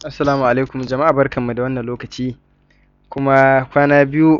Assalamu alaikum jama'a, barkanmu da wannan lokaci. Kuma kwana biyu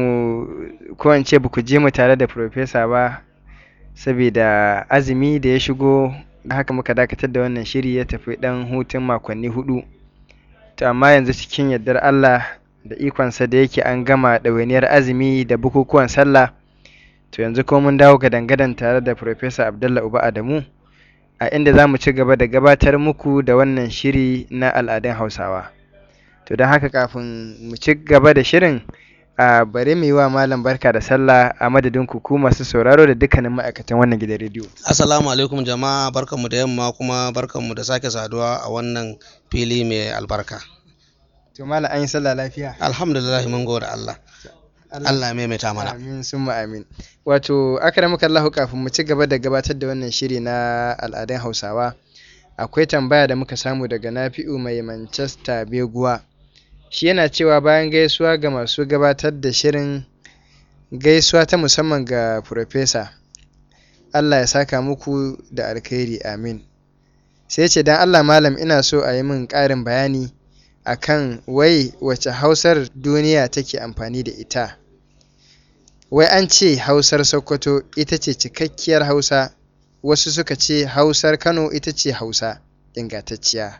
ko in ce ba ku je mu tare da Profesa ba saboda azumi da ya shigo, da haka muka dakatar da wannan shiri ya tafi ɗan hutun makonni 4. To amma yanzu cikin yardar Allah da ikonsa da yake an gama ɗawainiyar azumi da bukukuwan sallah, to yanzu kuma mun dawo gadan-gadan tare da Profesa Abdallah Uba Adamu, a inda za mu ci gaba da gabatar muku da wannan shiri na al'adun Hausawa. To don haka kafin mu ci gaba da shirin, bari mu yi wa Malam barka da sallah a madadin ku masu sauraro da dukkanin ma'aikatan wannan gidan rediyo. Assalamu alaikum jama'a, barkanmu da yamma kuma barkanmu da sake saduwa a wannan fili mai albarka. To Malam, an yi sallah lafiya? Alhamdulillah, mun gode Allah. Allah ya maimaita mana. Amin summa amin. Wato akramakallahu, kafin mu ci gaba da gabatar da wannan shiri na al'adun Hausawa, akwai tambaya da muka samu daga Nafi'u mai Manchester Beguwa. Shi yana cewa bayan gaisuwa ga masu gabatar da shirin, gaisuwa ta musamman ga Profesa. Allah ya saka muku da alkhairi, amin. Sai ce dan Allah Malam, ina so a yi min ƙarin bayani akan wai wace Hausar duniya take amfani da ita. Wai an ce Hausar Sokoto ita ce cikakkiyar Hausa, wasu suka ce Hausar Kano ita ce Hausa ingantacciya.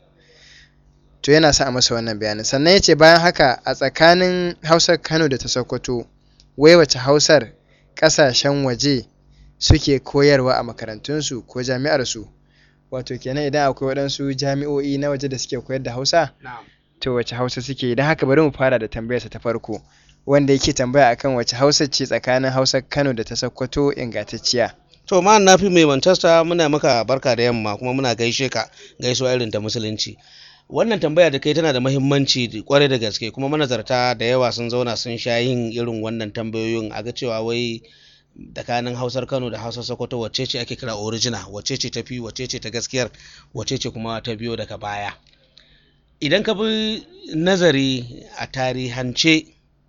To yana sa a masa wannan bayanin. Sannan ya ce bayan haka, a tsakanin Hausar Kano da ta Sokoto, wai wace Hausar ƙasashen waje suke koyarwa a makarantunsu ko jami'arsu? Wato kenan idan akwai waɗansu jami'o'i na waje da suke koyar da Hausa, to wace Hausa suke? Idan haka bari mu fara da tambayarsa ta farko, wanda yake tambaya akan wace Hausa ce tsakanin Hausar Kano da ta Sokoto ingantacciya. To ma Nafi mai Manchester, muna maka barka da yamma kuma muna gaishe ka gaisuwa irin ta musulunci. Wannan tambaya da kai tana da muhimmanci kwarai da gaske, kuma manazarta da yawa sun zauna sun sha yin irin wannan tambayoyin, a ga cewa wai tsakanin Hausar Kano da Hausar Sokoto wacce ce ake kira original, wacce ce tafi, wacce ce ta gaskiyar, wacce ce kuma ta biyo daga baya. Idan ka bi nazari a tarihance,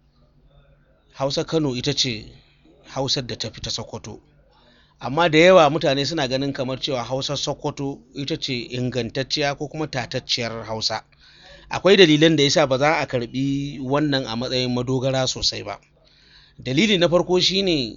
Hausar Kano ita ce Hausar da tafi ta Sokoto, amma da yawa mutane suna ganin kamar cewa Hausar Sokoto ita ce ingantacciya ko kuma tatacciyar Hausa. Akwai dalilan da yasa ba za a karbi wannan a matsayin madogara sosai ba. Dalili na farko shine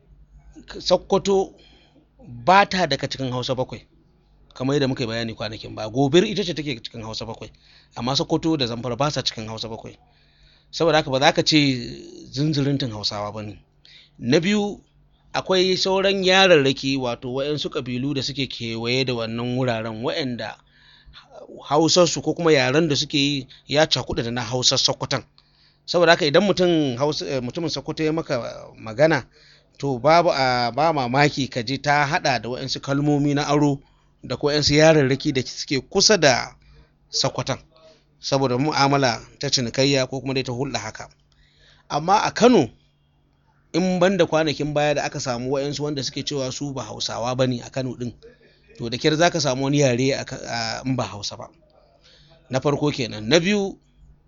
Sokoto ba ta daga cikin Hausa bakwai, kamar yadda muka bayani kwanakin ba. Gobir ita ce take cikin Hausa bakwai, amma Sokoto da Zamfara ba sa cikin Hausa bakwai. Saboda haka ba za ka ce zunzuruntin Hausawa ba ne. Na biyu, akwai sauran yararraki, wato waɗansu ƙabilu da suke kewaye da wannan wuraren, waɗanda Hausarsu ko kuma yaren da suke yi ya cakuɗa da na Hausar Sokoton. Saboda haka idan mutumin Sokoto ya maka magana, to ba mamaki ka ji ta haɗa da waɗansu kalmomi na aro da ko waɗansu yararraki da suke kusa da Sokoton, saboda mu'amala ta cinikayya ko kuma dai ta hulɗa haka. Amma a Kano, in ban da kwanakin baya da aka samu waɗansu wanda suke cewa su ba Hausawa ba ne a Kano ɗin, to da kyar za ka samu wani yare in ba Hausa ba. Na farko kenan. Na biyu,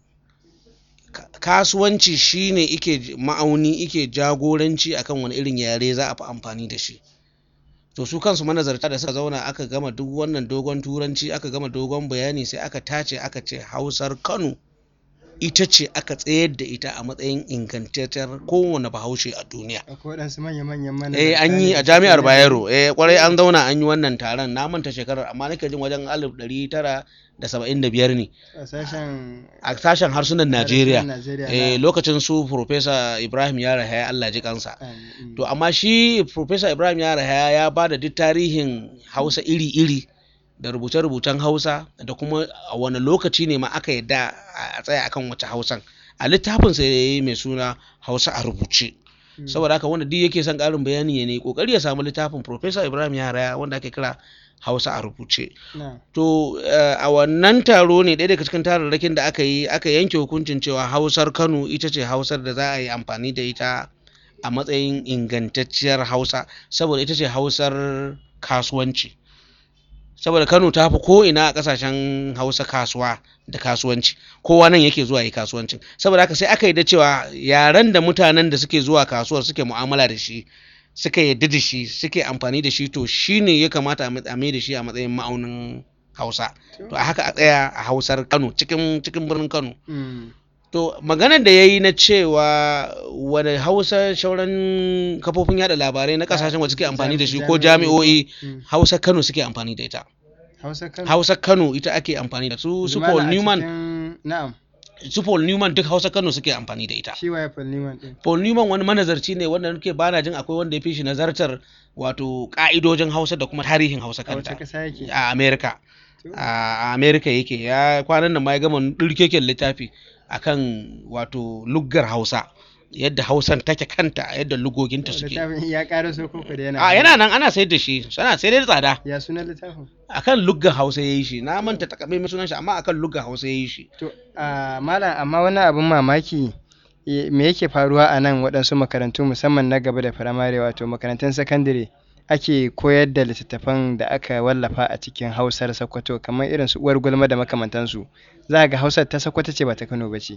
kasuwanci shine ike ma'auni, ike jagoranci akan wani irin yare za a fi amfani da shi. To su kansu manazarta da suka zauna aka gama duk wannan dogon turanci, aka gama dogon bayani, sai aka tace aka ce Hausar Kano ita ce aka tsayar da ita a matsayin ingantacciyar kowane Bahaushe a duniya. Akwai waɗansu manya-manyan manazarta an yi a Jami'ar Bayero, kwarai an zauna an yi wannan taron, na manta shekarar, amma nake jin wajen 1975 ne a sashen harsunan Najeriya, lokacin su Profesa Ibrahim Yara Haya, Allah ji kansa. To amma shi Profesa Ibrahim Yara Haya ya ba da duk tarihin Hausa iri-iri da rubuce-rubucen Hausa, da kuma a wani lokaci ne ma aka yadda a tsaya akan wace Hausan, a littafinsa ya yi mai suna Hausa a rubuce. Saboda haka wanda duk yake son ƙarin bayani ya ne kokari ya samu littafin Profesa Ibrahim Yara wanda ake kira Hausa a rubuce. To a wannan taro ne, ɗaya daga cikin tararrakin da aka yi, aka yanke hukuncin cewa Hausar Kano ita ce Hausar da za a yi amfani da ita a matsayin ingantacciyar Hausa, saboda ita ce Hausar kasuwanci. Saboda Kano ta fi ko ina a ƙasashen Hausa kasuwa da kasuwanci, kowa nan yake zuwa yi kasuwancin. Saboda haka sai aka yi da cewa yaren da mutanen da suke zuwa kasuwar suke mu'amala da shi, suka yadda da shi, suke amfani da shi, to shi ne ya kamata a mai da shi a matsayin ma'aunin Hausa, to a haka a tsaya a Hausar Kano cikin birnin Kano. Mm. To maganar da ya yi na cewa wani Hausa shauran kafofin yada labarai na kasashen waje suke amfani da shi ko jami'o'i, Hausa Kano suke amfani da ita. Hausa Kano ita ake amfani da su Paul Newman. Na'am. Su Paul Newman duk Hausa Kano suke amfani da ita. Shi waye Paul Newman din? Paul Newman wani manazarci ne wanda nake bana jin akwai wanda ya fi shi nazartar wato ka'idojin Hausa da kuma tarihin Hausa kanta. A America. A America yake, ya kwanan nan ma ya gama dirkeken littafi akan wato luggar Hausa, yadda Hausan take kanta, yadda lugoginta suke. Littafin ya ƙara so koko da yana? Yana nan ana sayar da shi, sana sai dai tsada. Ya sunan littafin? Akan luggar Hausa yayi shi, na manta takamaiman sunan shi amma akan luggar Hausa yayi shi. To malam, amma wani abin mamaki me yake faruwa a nan waɗansu makarantu musamman na gaba da firamare wato makarantun sakandare ake koyar da littattafan da aka wallafa a cikin Hausar Sokoto kamar irin su Uwar Gulma da makamantansu. Za ga Hausar ta Sokoto ce ba ta Kano ba ce.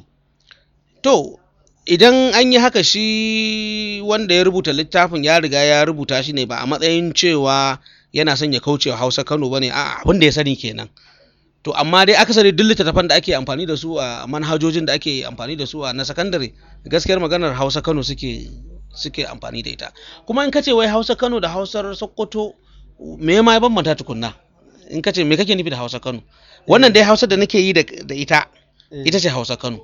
To idan an yi haka, shi wanda ya rubuta littafin ya riga ya rubuta shi ne ba a matsayin cewa yana son ya kauce wa Hausa Kano ba ne, a abin da ya sani kenan. To amma dai akasari duk littattafan da ake amfani da su a manhajojin da ake amfani da su a na sakandare, gaskiyar maganar Hausa Kano suke amfani da ita. Kuma in kace wai Hausa Kano da Hausar Sokoto me ma ya bambanta tukunna? In kace me kake nufi da Hausa Kano? Wannan dai Hausa da nake yi da ita ce Hausa Kano.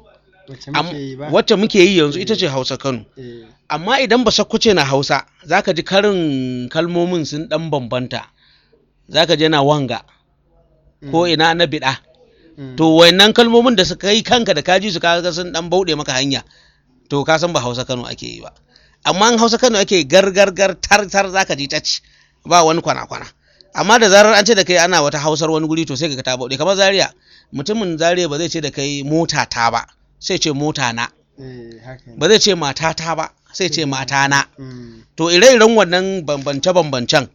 Wacce muke yi yanzu ita ce Hausa Kano. Amma idan ba Sokoce na Hausa, zaka ji karin kalmomin sun dan bambanta. Zaka ji na wanga ko ina na bida. To wayannan kalmomin da suka yi kanka da kaji su kaga sun dan bauɗe maka hanya, to ka san ba Hausa Kano ake yi ba. Amma in Hausa Kano ake gargargar tar zaka ji tace, ba wani kwana amma da zarar an ce da kai ana wata Hausar wani guri to sai ka ta bauɗe. Kamar Zaria, mutumin Zaria ba zai ce da kai mota ta ba, sai ce mota na. Ba zai ce mata ta ba, sai ce mata na. To ire-iren wannan bambance-bambancen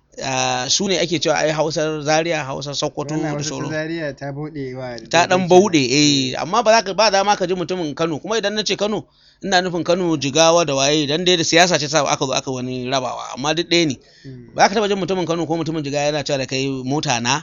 su ne ake cewa ai Hausar Zaria, Hausar Sokoto da sauran. Zaria ta bauɗe ta dan bauɗe, amma ba dama ka ji mutumin Kano. Kuma idan na ce Kano, ina nufin Kano, Jigawa da waye, dan dai da siyasa ce sa aka zo aka wani rabawa, amma duk ɗaya ne. Ba ka taba jin mutumin Kano ko mutumin Jigawa yana cewa da kai mota na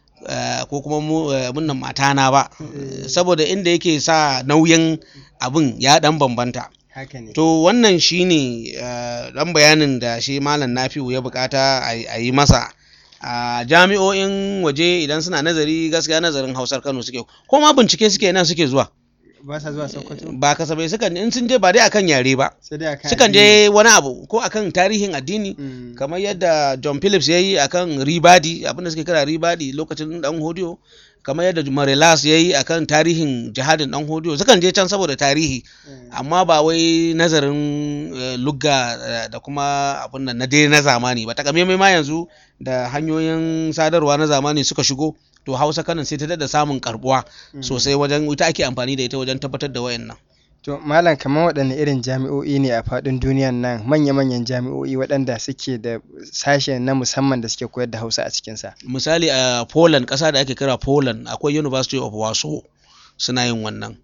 ko kuma munnan mata na ba, saboda inda yake sa nauyin abin ya dan bambanta. To wannan shine dan bayanin da shi Malam Nafi'u ya bukata a yi masa. A jami'o'in waje idan suna nazari, gaskiya nazarin Hausar Kano suke, ko ma bincike suke nan suke zuwa. Ba sa zuwa Sokoto? Ba kasafai sukan, in sun je ba dai akan yare ba, sukan je wani abu ko akan tarihin addini, kamar yadda John Phillips ya yi akan Ribadi, abinda suke kira Ribadi lokacin Dan Hodiyo, kamar yadda Marelas ya yi akan tarihin jihadin Dan Hodiyo. Sukan je can saboda tarihi, amma ba wai nazarin lugga da kuma abin nan na dai na zamani ba. Takamaimai ma yanzu da hanyoyin sadarwa na zamani suka shigo, to Hausa Kano sai ta dada samun karbuwa sosai, wajen ita ake amfani da ita wajen tabbatar da wayannan. To Malam, kamar waɗanne irin jami'o'i ne a faɗin duniyan nan, manya-manyan jami'o'i waɗanda suke da sashe na musamman da suke koyar da Hausa a cikinsa? Misali a Poland, ƙasa da ake kira Poland, akwai University of Warsaw suna yin wannan.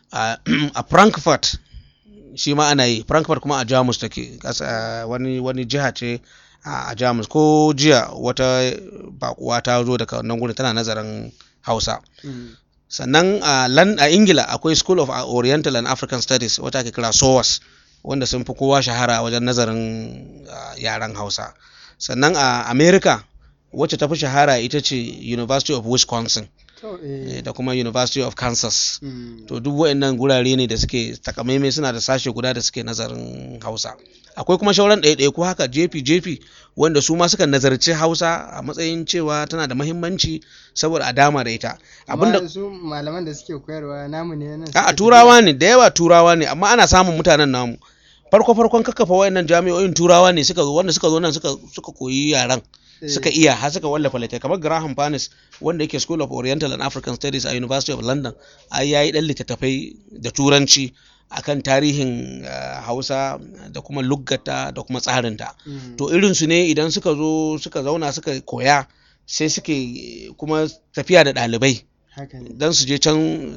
A Frankfurt shi ma ana yi. Frankfurt kuma a Jamus take, wani jiha ce a Jamus. Ko jiya wata bakuwa ta zo daga nan gurin tana nazarin Hausa. Sannan a Ingila akwai School of Oriental and African Studies wata ake kira SOAS, wanda sun fi kowa shahara wajen nazarin yaren Hausa. Sannan a America wacce ta fi shahara ita ce University of Wisconsin da kuma University of Kansas. To duk waɗannan gurare ne da suke takamaimai suna da sashe guda da suke nazarin Hausa. Akwai kuma shauran ɗaiɗaiku haka jefi wanda su ma suka nazarci Hausa a matsayin cewa tana da muhimmanci saboda a dama da ita. Abinda su malaman da suke koyarwa namu ne nan? A turawa ne, da yawa turawa ne, amma ana samun mutanen namu. Farkon kakkafa wayannan jami'o'in turawa ne wanda suka zo nan suka koyi yaran, suka iya har suka wallafa littattafai. Kamar Graham Panis wanda yake School of Oriental and African Studies a University of London, ai yayi dan littattafai da turanci akan tarihin Hausa da kuma luggata da kuma tsarinta. To irin su ne idan suka zo suka zauna suka koya, sai suke kuma tafiya da ɗalibai dan su je can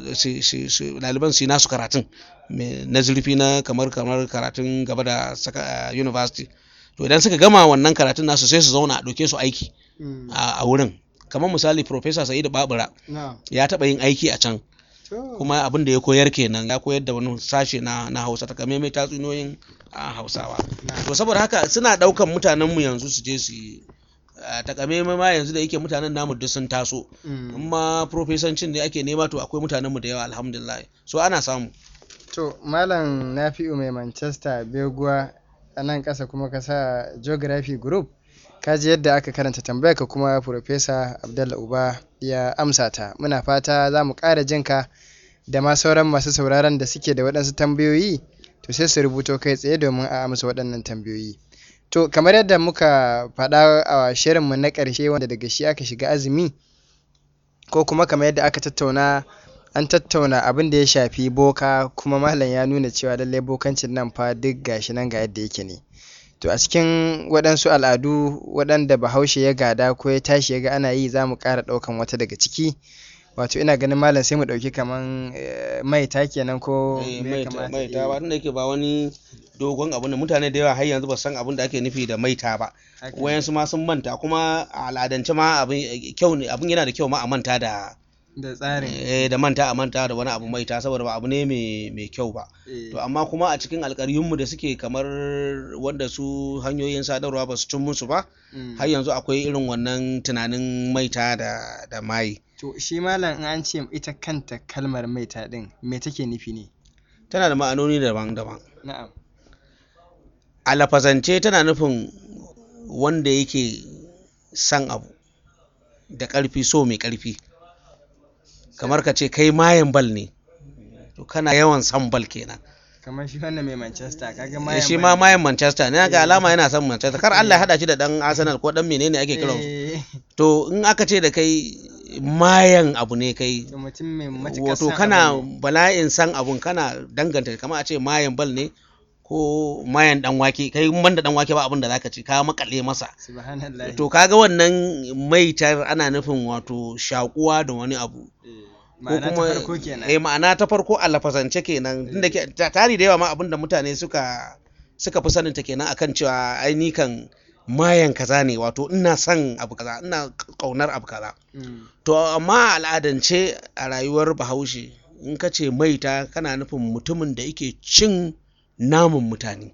ɗaliban su yi nasu karatun na zurfi na kamar karatun gaba da university. To idan suka gama wannan karatun nasu sai su zauna a ɗauke su aiki a wurin kamar misali Professor Sa'idu Babura na'am ya taɓa yin aiki a can, to kuma abin da ya koyar kenan, ya koyar da wani sashe na Hausa, takamaimai tatsuniyoyin a Hausawa. To saboda haka suna ɗaukan mutanenmu yanzu su je su yi takamaimai ma yanzu da yake mutanen namu duk sun taso, amma profesancin ne ake nema, to akwai mutanenmu da yawa alhamdulillah, so ana samu. to malam Nafi'u mai Manchester Beguwa a nan ƙasa kuma ka sa Geography Group, ka ji yadda aka karanta tambayar ka kuma Professor Abdallah Uba ya amsa ta. Muna fata za mu ƙara jinka da ma sauran masu sauraron da suke da waɗansu tambayoyi, to sai su rubuto kai tsaye domin a amsa waɗannan tambayoyi. To kamar yadda muka faɗa a shirinmu na ƙarshe wanda daga shi aka shiga azumi, ko kuma kamar yadda aka tattauna, an tattauna abin da ya shafi boka, kuma malam ya nuna cewa lallai bokancin nan fa duk gashi nan ga yadda yake ne. To a cikin waɗansu al'adu waɗanda Bahaushe ya gada ko ya tashi ya ga ana yi, za mu ƙara ɗaukan wata daga ciki. Wato ina ganin malam sai mu ɗauki kaman maita kenan, ko me ya kamata? Maita ba tunda yake ba wani dogon abu ne, mutane da yawa har yanzu ba san abin da ake nufi da maita ba, wayansu ma sun manta, kuma a al'adance ma abin kyau ne, abin yana da kyau ma a manta da tsarin da manta da wani abu maita, saboda ba abu ne mai kyau ba. To amma kuma a cikin alƙaryunmu da suke kamar wanda su hanyoyin sadarwa ba su cin musu ba, har yanzu akwai irin wannan tunanin maita da maye. To shi malam in an ce ita kanta kalmar maita din me take nufi ne? Tana da ma'anoni daban-daban. Na'am. A lafazance tana nufin wanda yake son abu da ƙarfi, so mai ƙarfi. Kamar ka ce kai mayen bal ne, to kana yawan son bal kenan. Kamar shi wannan mai Manchester, kaga mayen shi ma mayen Manchester ne, ga alama yana son Manchester, kar Allah ya hada shi da dan Arsenal ko dan menene ake kiran su. To in aka ce da kai mayan abu ne kai, to mutum mai matukar wato kana bala'in san abun, kana danganta, kamar a ce mayan bal ne ko mayan dan wake, kai in banda dan wake ba abin da zaka ci, ka makale masa. Subhanallah. To kaga wannan maitar ana nufin wato shakuwa da wani abu. Ma'ana ta farko kenan. Ma'ana ta farko a lafazance kenan, tunda tari da yawa ma abinda mutane suka fi sanin ta kenan akan cewa ai ni kan mayan kaza ne, wato ina son abu kaza, ina kaunar abu kaza. To amma al'adance a rayuwar Bahaushe, in ka ce maita kana nufin mutumin da yake cin naman mutane.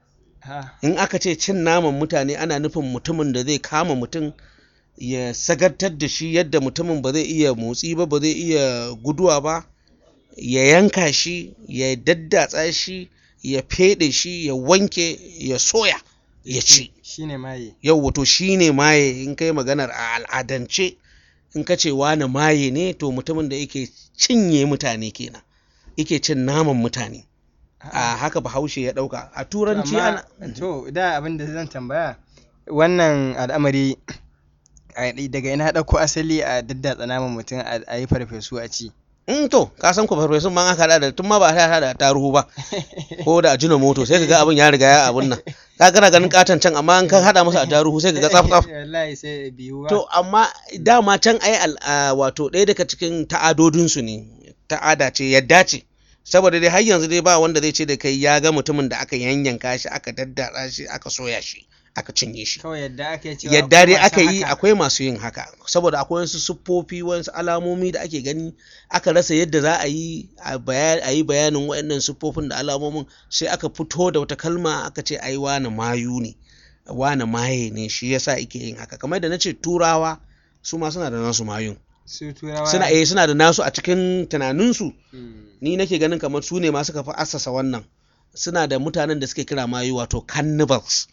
In aka ce cin naman mutane ana nufin mutumin da zai kama mutum ya sagartar da shi yadda mutumin ba zai iya motsi ba, ba zai iya guduwa ba, ya yanka shi, ya daddatsa shi, ya fede shi, ya wanke, ya soya, ya ci. Shine maye. Yau wato shine maye. In kai maganar a al'adance, in ka ce wani maye ne, to mutumin da yake cinye mutane kenan, yake cin naman mutane. A haka Bahaushe ya dauka. A turanci ana to da abin da zan tambaya, wannan al'amari daga ina ɗauko asali a daddatsa naman mutum a yi farfesu a ci? To ka san ku farfesun man aka da tun ma ba a da taruhu ba ko da ajino moto, sai ka ga abin ya riga ya abun nan, ka kana ganin katon can, amma an kan hada masa a taruhu sai ka ga tsaf tsaf. Wallahi sai biyu. To amma dama can ai wato ɗaya daga cikin ta'adodin su ne, ta'ada ce, yadda ce, saboda dai har yanzu dai ba wanda zai ce da kai ya ga mutumin da aka yanyanka shi, aka daddatsa shi, aka soya shi, aka cinye shi. Kawai yadda dai aka yi, akwai masu yin haka, saboda akwai wasu siffofi, wasu alamomi da ake gani, aka rasa yadda za a yi bayanin waɗannan siffofin da alamomin, sai aka fito da wata kalma aka ce ai wani mayu ne, wani maye ne, shi yasa ake yin haka. Kamar da nace Turawa su ma suna da nasu mayun, suna da nasu a cikin tunaninsu. Ni nake ganin kamar su ne ma suka fi assasa wannan, suna da mutanen da suke kira mayu, wato cannibals.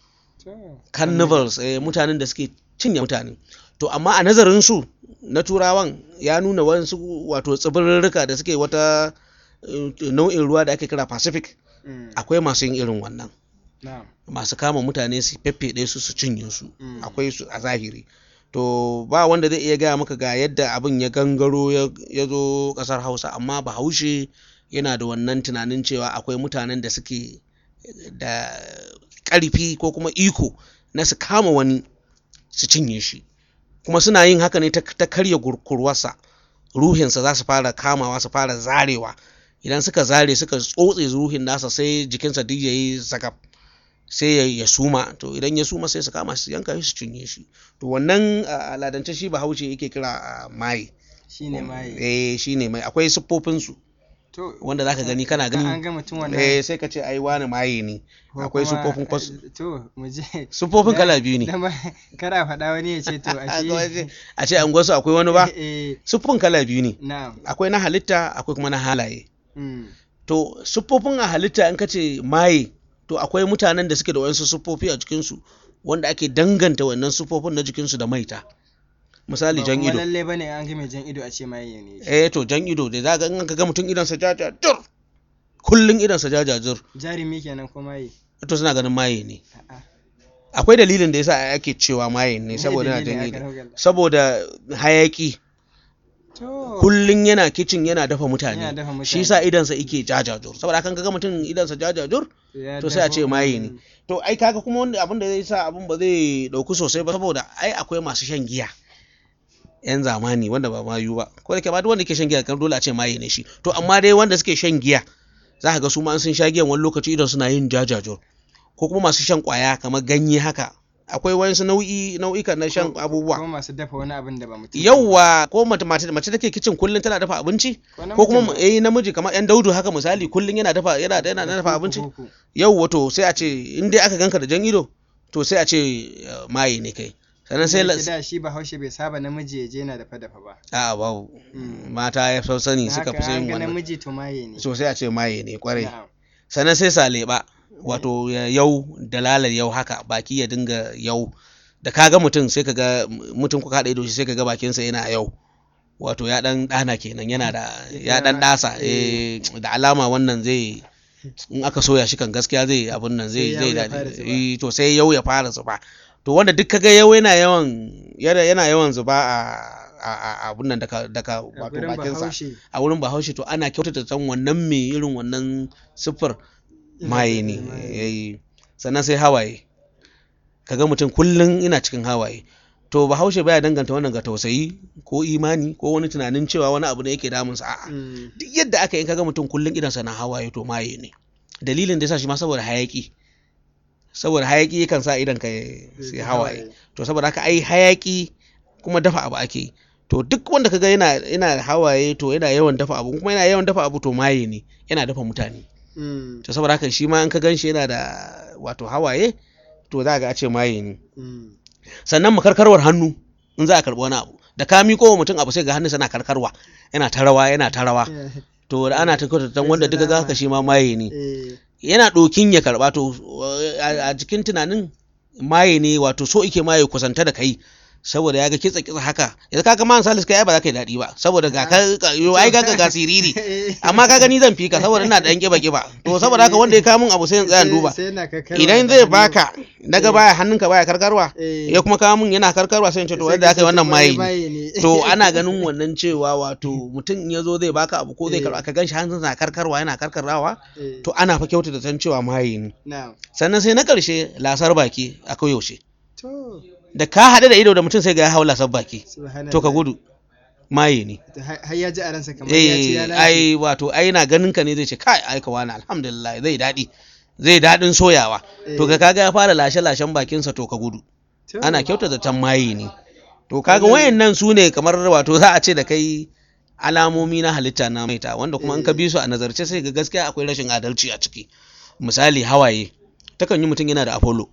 Mutanen da suke cinye mutane. To amma a nazarin su na Turawan ya nuna wasu wato tsibirirrika da suke wata nau'in ruwa da ake kira Pacific, akwai masu yin irin wannan, masu kama mutane su feffeɗe su cinye su, akwai su a zahiri. To ba wanda zai iya gaya maka ga yadda abin ya gangaro ya zo ƙasar Hausa, amma Bahaushe yana da wannan tunanin cewa akwai mutanen da suke da ƙarfi ko kuma iko na su kama wani su cinye shi, kuma suna yin haka ne ta karya kurwarsa, ruhinsa za su fara kamawa, su fara zarewa. Idan suka zare, suka tsotse ruhin nasa, sai jikinsa duk yayi zakaf, sai ya suma, to idan ya suma sai su kama shi su yanka shi su cinye shi. To wannan aladance shi Bahaushe yake kira maye. Shine maye. Shine mai, akwai siffofin su wanda zaka gani kana gani an ga mutum wannan sai ka ce ai wani maye ne. Akwai siffofin to mu je siffofin kala biyu ne. Kada faɗa wani ya ce to a ce an gwasu akwai wani ba. Siffofin kala biyu ne. Akwai na halitta akwai kuma na halaye. To siffofin a halitta in ka ce maye, to akwai mutanen da suke da wayansu siffofi a jikinsu wanda ake danganta wannan siffofin na jikinsu da maita. Misali jan ido. Ba lalle bane an ga mai jan ido a ce maye ne. To jan ido da zaka in ka ga mutum idan sa jajajur, kullun idan sa jajajur, jarumi kenan ko maye. To suna ganin maye ne. Akwai dalilin da yasa ake cewa maye ne, saboda yana jan ido, saboda hayaki. Kullun yana kicin yana dafa mutane, shi yasa idansa yake jajajur. Saboda kan kaga mutum idansa jajajur, to sai a ce maye ne. To ai kaga kuma wanda abin da zai sa abin ba zai dauku sosai ba, saboda ai akwai masu shan giya yan zamani wanda ba mayu ba, ko da ke ba duk wanda ke shan giya kan dole a ce maye ne shi. To amma dai wanda suke shan giya za ka ga su ma sun sha giyan wani lokaci idan suna yin jajajur, ko kuma masu shan kwaya kamar ganye haka. Akwai wayansu nau'ikan na shan abubuwa, ko masu dafa wani abin da ba mutum. Yawwa, ko mace take kicin kullun tana dafa abinci, ko kuma namiji kamar yan daudu haka misali kullun yana dafa abinci. Yawwa, to sai a ce in dai aka ganka da jan ido, to sai a ce maye ne kai. Sannan sai da shi Bahaushe bai saba namiji ya je yana dafa ba. A'a babu. Mata ya fi sani suka fi yin wannan. Namiji to maye ne. So sai a ce maye ne kwarai. Sannan sai saleba, wato yau dalalar yau haka, baki ya dinga yau. Da kaga mutum sai kaga mutum kuka haɗa ido shi sai kaga bakinsa yana yau. Wato ya dan dana kenan, yana da ya dan dasa, da alama wannan zai, in aka soya shi kan gaskiya zai abun nan zai daɗi. To sai yau ya fara zuba. To wanda duk kaga yau yana yawan zuba a abun nan daga wato bakinsa a wurin Bahaushe, to ana kyautata san wannan mai irin wannan siffar maye ne. Sannan sai hawaye, kaga mutum kullun ina cikin hawaye, to Bahaushe baya danganta wannan ga tausayi ko imani ko wani tunanin cewa wani abu ne yake damunsa. A'a, duk yadda aka yi kaga mutum kullun idansa na hawaye, to maye ne. Dalilin da yasa shi ma saboda hayaki yakan sa idan ka sai hawaye. To saboda haka ai hayaki kuma dafa abu ake. To duk wanda kaga yana hawaye, to yana yawan dafa abu, kuma yana yawan dafa abu, to maye ne, yana dafa mutane. To saboda haka shi ma in ka ganshi yana da wato hawaye, to za ga a ce maye ne. Sannan makarkarwar hannu in za a karɓi wani abu, da ka miƙo wa mutum abu sai ga hannunsa na karkarwa, yana ta rawa. To da ana ta kwatanta wanda duka ga haka shi ma maye ne. Yana ɗokin ya karɓa, to a jikin tunanin maye ne, wato so ike maye kusanta da kai, saboda ya ga kitsa haka. Yanzu kaga man Salis kai ba za ka yi daɗi ba, saboda ga ga siriri, amma kaga ni zan fika saboda ina da ɗan kiba. To saboda haka wanda ya kawo min abu sai in tsaya duba, idan zai baka naga baya hannunka baya karkarwa, ya kuma kawo min yana karkarwa, sai in ce to wanda aka yi wannan maye ne. To ana ganin wannan cewa wato mutum in ya zo zai baka abu ko zai karɓa, ka ganshi hannunsa na karkarwa yana karkarrawa, to ana fa kyautata san cewa maye ne. Sannan sai na ƙarshe lasar baki a koyaushe. Da ka haɗu da ido da mutum sai ga ya hau lasar baki, to ka gudu, maye ne. Har ya ji a ransa kamar ya ci ya lafiya. Ai wato ai na ganin ka ne zai ce kai ai ka wani alhamdulillah zai daɗin soyawa. To ka kaga ya fara lashen bakinsa, to ka gudu, ana kyautata tan maye ne. To kaga wayannan su ne kamar wato za a ce da kai alamomi na halitta na maita, wanda kuma in ka bi su a nazarce sai ga gaskiya akwai rashin adalci a ciki. Misali hawaye, takan yi mutum yana da Apollo.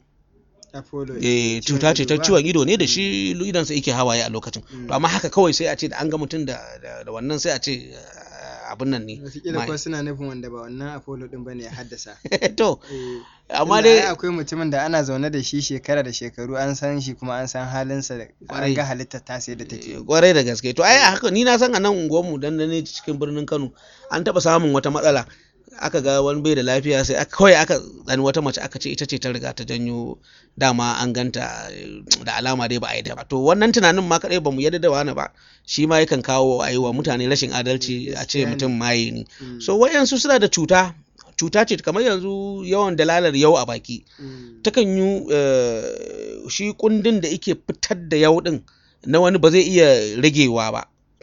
Cuta ce ta ciwon ido ne da shi idonsa yake hawaye a lokacin. To amma haka kawai sai a ce da an ga mutum da wannan sai a ce abin nan ne. Wataƙila ko suna nufin wanda ba wannan Apollo din bane ya haddasa. To amma dai akwai mutumin da ana zaune da shi shekara da shekaru, an san shi kuma an san halinsa, an ga halittar ta sai da take. Kwarai da gaske. To ai haka ni na san a nan unguwarmu dan ne cikin birnin Kano an taɓa samun wata matsala. Aka ga wani bai da lafiya, sai kawai aka tsani wata mace, aka ce ita ce ta riga ta janyo, dama an ganta da alama dai ba a yi da ba. To wannan tunanin ma kadai ba mu yadda da wani ba, shi ma yakan kawo a yi wa mutane rashin adalci, a ce mutum maye ne. So wayansu suna da cuta ce kamar yanzu yawan dalalar yau a baki, takan yi shi kundin da yake fitar da yau din na wani ba zai iya ragewa ba,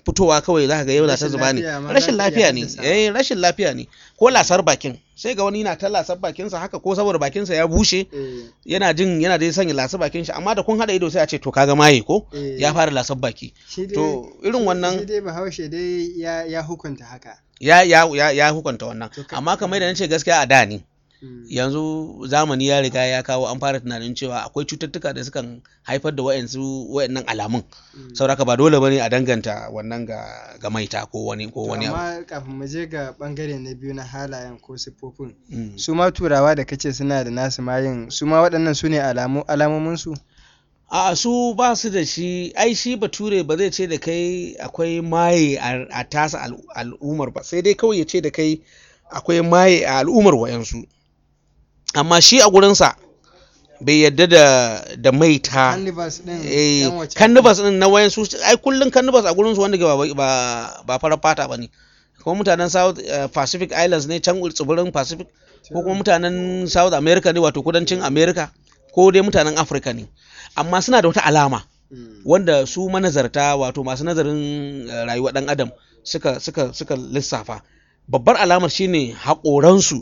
fitowa kawai za ka ga yau ta zuba ne, rashin lafiya ne, rashin lafiya ne, ko lasar bakin, sai ga wani yana ta lasar bakinsa haka, ko saboda bakinsa ya bushe yana dai sanya lasar bakin shi, amma da kun hada ido sai a ce to kaga maye ko ya fara lasar baki. To irin wannan shi dai Bahaushe dai ya hukunta haka, ya hukunta wannan, amma kamar da nace gaskiya a da ne. Yanzu zamani ya riga ya kawo, an fara tunanin cewa akwai cututtuka da sukan haifar da wayannan alamun, saboda ba dole bane a danganta wannan ga maita ko wani abu. Amma kafin mu je ga bangare na biyu na halayen ko siffofin, su ma turawa da kace suna da nasu mayin, su ma waɗannan su ne alamomin su? A su ba su da shi, ai shi bature ba zai ce da kai akwai maye a tasa al'ummar ba, sai dai kawai ya ce da kai akwai maye a al'ummar wayansu. Amma shi a gurinsa bai yadda da maita, cannabis din na wayansu, ai kullun cannabis a gurinsu wanda ba farar fata ba ne, kuma mutanen South Pacific Islands ne, can tsibirin Pacific, ko kuma mutanen South America ne, wato kudancin America, ko dai mutanen Africa ne, amma suna da wata alama wanda su manazarta, wato masu nazarin rayuwar dan adam suka lissafa. Babbar alamar shine haƙoransu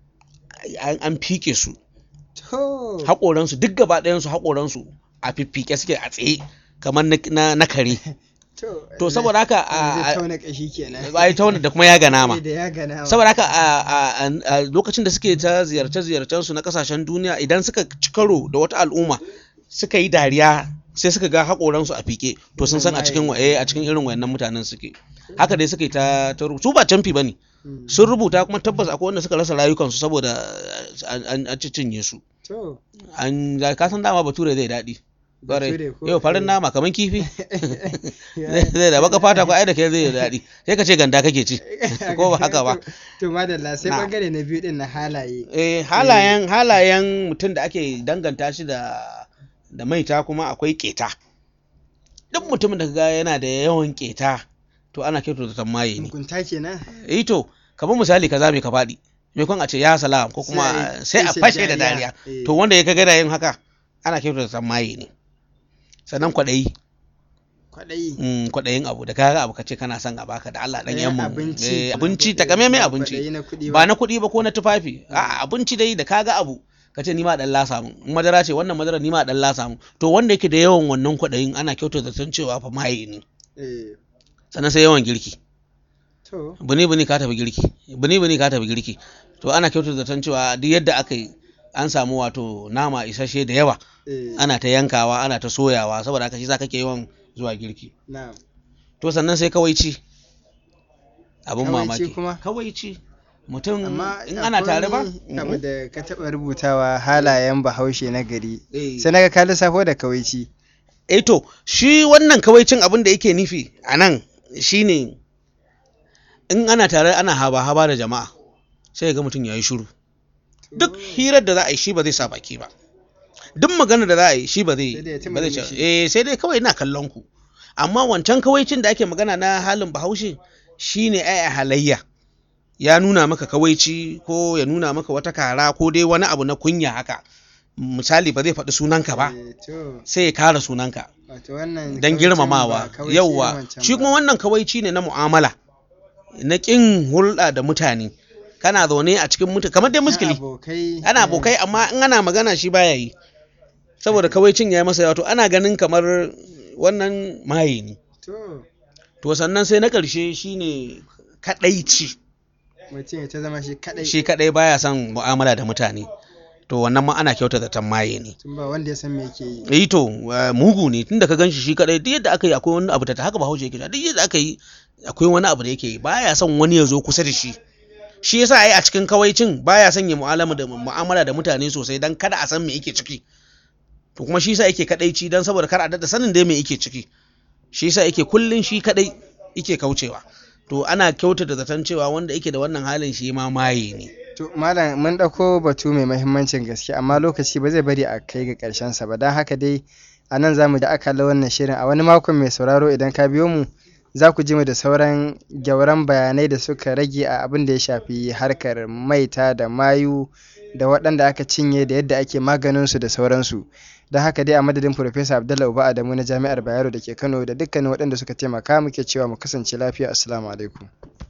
an fike su, haƙoransu duk gaba ɗayansu haƙoransu a fiffike suke a tsaye kamar na kare. To saboda haka a tauna da kuma ya gana ma, saboda haka a lokacin da suke ta ziyarce-ziyarcen su na kasashen duniya, idan suka ci karo da wata al'umma suka yi dariya sai suka ga haƙoransu a fike, to sun san a cikin irin wayannan mutanen suke. Haka dai suka yi ta su ba canfi bane, sun rubuta kuma tabbas akwai wanda suka rasa rayukansu saboda an cinye su. An ka san dama bature zai daɗi. Yau farin nama kamar kifi zai da baka fata ko ai da kai zai daɗi, sai ka ce ganda kake ci ko ba haka ba. To madalla, sai bangare na biyu din na halaye. Halayen mutum da ake danganta shi da maita kuma akwai keta. Duk mutumin da kaga yana da yawan keta to ana kyautata maye ne. Mugunta kenan. To kamar misali kaza mai ka faɗi, me kun a ce ya salam ko kuma sai a fashe da dariya, to wanda ya kaga da yin haka ana kyautata maye ne. Sannan kwaɗayi, kwaɗayin abu da kaga abu kace kana son a baka da Allah dan yan abinci, takamaimai abinci, ba na kuɗi ba ko na tufafi, a abinci dai da kaga abu kace ni ma dan lasa mun, madara ce wannan madara ni ma dan lasa mun, to wanda yake da yawan wannan kwaɗayin ana kyautata san cewa fa maye ne. Sannan sai yawan girki, buni ka tafi girki, to ana kyautata san cewa duk yadda aka yi an samu wato nama isasshe da yawa, ana ta yankawa ana ta soyawa, saboda haka shi za kake yawan zuwa girki. To sannan sai kawaici, abin mamaki kawaici, mutum in ana tare ba. Abu da ka taɓa rubutawa halayen Bahaushe na gari, sai naga ka lissafo da kawaici. To shi wannan kawaicin abin da yake nufi a nan shine in ana tare ana haba da jama'a, sai ga mutum ya yi shiru. Duk hirar da za a yi shi ba zai sa baki ba, duk magana da za a yi shi ba zai sai dai kawai ina kallon ku. Amma wancan kawaicin da ake magana na halin Bahaushe shine ai halayya, ya nuna maka kawaici ko ya nuna maka wata kara ko dai wani abu na kunya haka. Misali ba zai faɗi sunanka ba, sai ya kara sunanka don girmamawa. Yauwa, shi kuma wannan kawaici ne na mu'amala, na ƙin hulɗa da mutane. Kana zaune a cikin mutane kamar dai muskili, ana abokai, amma in ana magana shi baya yi saboda kawaicin ya yi masa yawa, to ana ganin kamar wannan maye ne. To sannan sai na ƙarshe shine kaɗaici, mutum ya ta zama shi kaɗai baya son mu'amala da mutane, to wannan ma ana kyautata tan maye ne. Tun ba wanda ya san me yake yi. To mugu ne, tunda ka ganshi shi kaɗai, duk yadda aka yi akwai wani abu, ta haka Bahaushe yake, duk yadda aka yi akwai wani abu da yake yi, baya son wani ya zo kusa da shi. Shi yasa ai a cikin kawaicin baya son ya mu'amala da mutane sosai, dan kada a san me yake ciki. To kuma shi yasa yake kadaici, dan saboda kar a dada sanin dai me yake ciki. Shi yasa yake kullun shi kadai yake kaucewa. To ana kyautata zaton cewa wanda yake da wannan halin shi ma maye ne. To malam, mun dauko batu mai muhimmancin gaske, amma lokaci ba zai bari a kai ga karshen sa ba, dan haka dai a nan zamu da akalla wannan shirin. A wani makon mai sauraro idan ka biyo mu, za ku ji mu da sauran gyauran bayanai da suka rage a abin da ya shafi harkar maita da mayu da waɗanda aka cinye da yadda ake maganin su da sauransu. Don haka dai a madadin Professor Abdullahi Uba Adamu na Jami'ar Bayero da ke Kano da dukkanin waɗanda suka taimaka muke cewa mu kasance lafiya. Assalamu alaikum.